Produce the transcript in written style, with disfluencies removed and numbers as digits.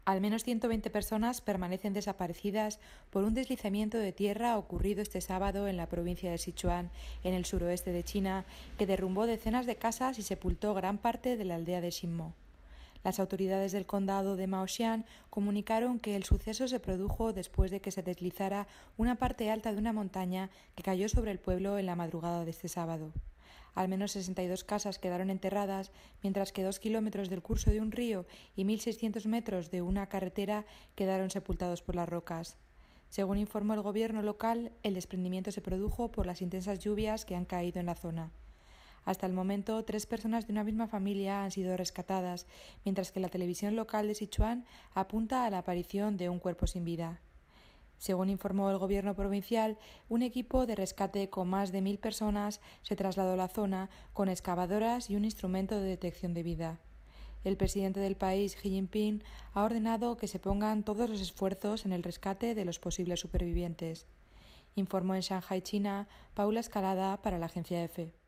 Al menos 120 personas permanecen desaparecidas por un deslizamiento de tierra ocurrido este sábado en la provincia de Sichuan, en el suroeste de China, que derrumbó decenas de casas y sepultó gran parte de la aldea de Xinmo. Las autoridades del condado de Maoxian comunicaron que el suceso se produjo después de que se deslizara una parte alta de una montaña que cayó sobre el pueblo en la madrugada de este sábado. Al menos 62 casas quedaron enterradas, mientras que 2 kilómetros del curso de un río y 1.600 metros de una carretera quedaron sepultados por las rocas. Según informó el gobierno local, el desprendimiento se produjo por las intensas lluvias que han caído en la zona. Hasta el momento, 3 personas de una misma familia han sido rescatadas, mientras que la televisión local de Sichuan apunta a la aparición de un cuerpo sin vida. Según informó el gobierno provincial, un equipo de rescate con más de 1.000 personas se trasladó a la zona con excavadoras y un instrumento de detección de vida. El presidente del país, Xi Jinping, ha ordenado que se pongan todos los esfuerzos en el rescate de los posibles supervivientes. Informó en Shanghái, China, Paula Escalada para la agencia EFE.